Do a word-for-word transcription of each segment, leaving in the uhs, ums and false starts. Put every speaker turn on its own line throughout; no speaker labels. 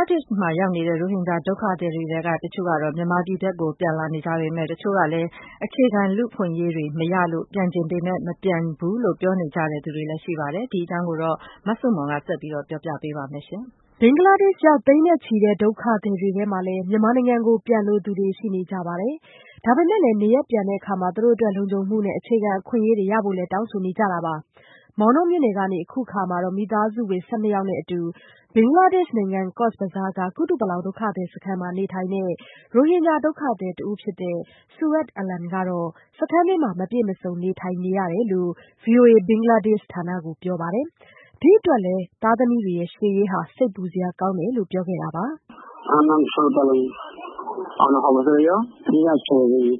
လားဒေ့ရှ်မှာရောက်နေတဲ့ရိုဟင်ဂျာဒုက္ခသည်တွေထဲကတချို့ကတော့မြန်မာပြည်ဘက်ကိုပြန်လာနေကြပေမဲ့တချို့ကလည်းအခြေခံလူ့အခွင့်အရေးတွေမရလို့ပြန်ချင်ပေမဲ့မပြန်ဘူးလို့ပြောနေကြတဲ့သူတွေလည်းရှိပါတယ်။ဒီအကြောင်းကိုတော့မဆုမွန်ကဆက်ပြီးတော့ပြောပြပေးပါမယ်ရှင်
။ဘင်္ဂလားဒေ့ရှ်ရောက်သိန်းနဲ့ချီတဲ့ဒုက္ခသည်တွေထဲမှာလည်းမြန်မာနိုင်ငံကိုပြန်လိုသူတွေရှိနေကြပါတယ်။ဒါပေမဲ့လည်းနေရပ်ပြန်တဲ့အခါမှာသူတို့အတွက်လုံခြုံမှုနဲ့အခြေခံအခွင့်အရေးတွေရဖို့လည်းတောင်းဆိုနေကြတာပါ။မောင်တောမြို့နယ်ကနေအခုခါမှာတော့မိသားစုဝင်၁၂ယောက်နဲ့အတူဘင်္ဂလားဒေ့ရှ်နိုင်ငံကော့ဇ်ဘဇားကကုတုပလောင်ဒုက္ခသည်စခန်းမှာနေထိုင်တဲ့ရိုဟင်ဂျာဒုက္ခသည်တဦးဖြစ်တဲ့ဆူရတ်အလန်ကတော့စခန်းထဲမှာမပြည့်မစုံနေထိုင်နေရတယ်လို့ ဗွီအိုအေဘင်္ဂလားဒေ့ရှ်ဌာနကိုပြောပါတယ်။ဒီအတွက်လည်းသားသမီးတွေရဲ့ရှေ့ရေးဟာစိတ်ပူစရာကောင်းတယ်လို့ပြောခဲ့တာပါ
။ "আমার সন্তান অনেক অবসরে ঠিক আছে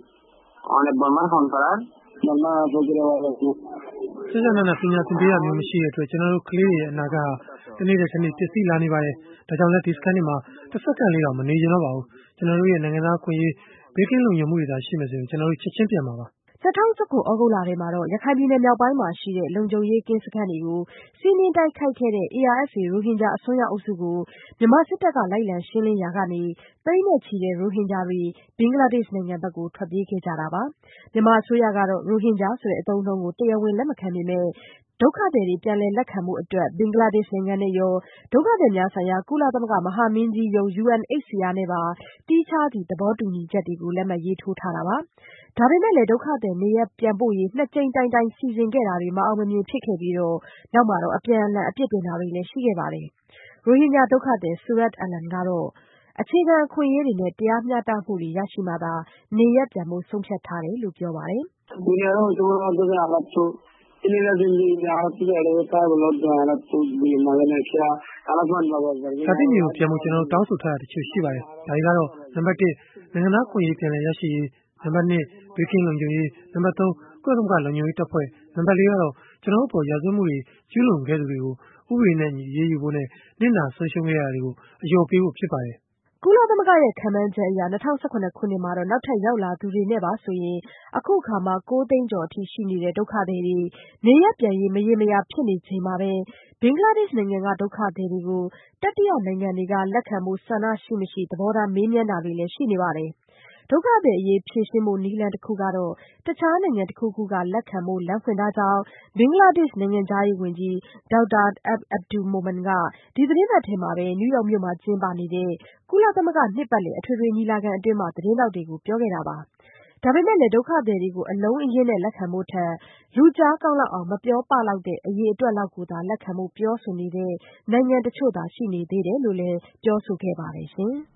অনেক বর্মার ফোন করার বর্মা প্রতিরে
ဆက်ဆက်နဲ့ပညာသင်ပေးရမျိုးမရှိတဲ့အတွက်ကျွန်တော်တို့ကလေးတွေရဲ့အနာဂတ်ဟာတနေ့တစ်နေ့ပျက်စီးလာနေပါတယ်။ဒါကြောင့်လည်းဒီစခန်းတွေမှာတစ်စက္ကန့်လေးတော့မနေကြတော့ပါဘူး။ကျွန်တော်တို့ရဲ့နိုင်ငံသားအခွင့်အရေးဘေးကင်းလုံခြုံမှုတွေသာရှိမယ်ဆိုရင်ကျွန်တော်တို့ချက်ချင်းပြန်ပါပါ။
" ၂၀၁၉သြဂုတ်လထဲမှာတော့ရခိုင်ပြည်နယ်မြောက်ပိုင်းမှာရှိတဲ့လုံခြုံရေးကင်းစခန်းတွေကိုစီးနင်းတိုက်ခိုက်ခဲ့တဲ့ အေအာအက်ဖ်အေ ရိုဟင်ဂျာအစွန်းရောက်အုပ်စုကိုမြန်မာစစ်တပ်ကလိုက်လံရှင်းလင်းရာကနေသိန်းနဲ့ချီတဲ့ရိုဟင်ဂျာတွေဘင်္ဂလားဒေ့ရှ်နိုင်ငံဘက်ကိုထွက်ပြေးခဲ့ကြတာပါ။မြန်မာအစိုးရကတော့ရိုဟင်ဂျာဆိုတဲ့အသုံးအနှုန်းကိုတရားဝင်လက်မခံပေမဲ့ဒုက္ခသည်တွေပြန်လည်လက်ခံဖို့အတွက်ဘင်္ဂလားဒေ့ရှ်နိုင်ငံနဲ့ရောဒုက္ခသည်များဆိုင်ရာကုလသမဂ္ဂမဟာမင်းကြီးရုံး ယူအန်အိတ်စီအာနဲ့ပါသီးခြားစီသဘောတူညီချက်တွေကိုလက်မှတ်ရေးထိုးထားတာပါ။ဒါပေမဲ့လည်းဒုက္ခသည်နေရပ်ပြန်ပို့ရေးနှစ်ကြိမ်တိုင်တိုင်စီစဉ်ခဲ့တာတွေမအောင်မမြင်ဖြစ်ခဲ့ပြီးတော့နောက်မှာတော့အပြန်အလှန်အပြစ်တင်တာတွေလည်းရှိခဲ့ပါတယ်။ရိုဟင်ဂျာဒုက္ခသည်ဆူရတ်အလန်ကတော့အခြေခံအခွင့်အရေးတွေနဲ့တရားမျှတမှုတွေရရှိမှသာနေရပ်ပြန်ဖို့ဆုံးဖြတ်ထားတယ်လို့ပြောပါတယ်
။ဒီနေ့တော့ကျွန်တော်တို့ကအလားတူဒီနေ့လည်းဒီနေ့အားဖြင့်လည်းတာဘလို့တော့အားတူဒီမှာလည်းဖျားအားလုံးပါပါပဲ
။ဒါတိမျိုးပြန်ဖို့ကျွန်တော်တို့တောင်းဆိုထားတာတချို့ရှိပါတယ်။ဒါတွေကတော့နံပါတ်တစ်နိုင်ငံသားခွင့်ရေးပြန်လည်ရရှိရေးနံပါတ်နှစ်ဘေးကင်းလုံခြုံရေးနံပါတ်သုံးကုလသမဂ္ဂလုံခြုံရေးတပ်ဖွဲ့နံပါတ်လေးကတော့ကျွန်တော်တို့ပေါ်ရာဇဝတ်မှုတွေကျူးလွန်ခဲ့သူတွေကိုဥပဒေနဲ့ညီရေးယူဖို့နဲ့နစ်နာဆုံးရှုံးခဲ့ရတာတွေကိုအယောပေးဖို့ဖြစ်ပါတယ်။
ကုလသမဂ္ဂရဲ့ခန့်မှန်းချက်အရ၂၀၁၇ခုနှစ်မှာတော့နောက်ထပ်ရောက်လာသူတွေနဲ့ပါဆိုရင်အခုအခါမှာကိုးသိန်းကျော်အထိရှိနေတဲ့ဒုက္ခသည်တွေနေရပ်ပြန်ရေးမရေမရာဖြစ်နေချိန်မှာပဲဘင်္ဂလားဒေ့ရှ်နိုင်ငံကဒုက္ခသည်တွေကိုတတိယနိုင်ငံတွေကလက်ခံဖို့ဆန္ဒရှိမရှိသဘောထားမေးမြန်းတာတွေလည်းရှိနေပါတယ်။ဒုက္ခသည်အရေးဖြေရှင်းဖို့နည်းလမ်းတခုကတော့တခြားနိုင်ငံတခုခုကလက်ခံဖို့လမ်းဖွင့်ထားကြောင်းဘင်္ဂလားဒေ့ရှ်နိုင်ငံခြားရေးဝန်ကြီးဒေါက်တာအဘဒူမိုမန်ကဒီသီတင်းပတ်ထဲမှာပဲနယူးယောက်မြို့မှာကျင်းပနေတဲ့ကုလသမဂ္ဂနှစ်ပတ်လည်အထွေထွေညီလာခံအတွင်းသတင်းထောက်တွေကိုပြောခဲ့တာပါ။ဒါပေမဲ့လည်းဒုက္ခသည်တွေကိုအလုံးအရင်းနဲ့လက်ခံဖို့ထက်လူကြားကောင်းလောက်အောင်မပြောပလောက်တဲ့အရေအတွက်လောက်ကိုသာလက်ခံဖို့ပြောဆိုနေတဲ့နိုင်ငံတချို့သာရှိနေသေးတယ်လို့လည်းပြောဆိုခဲ့ပါတယ်ရှင်။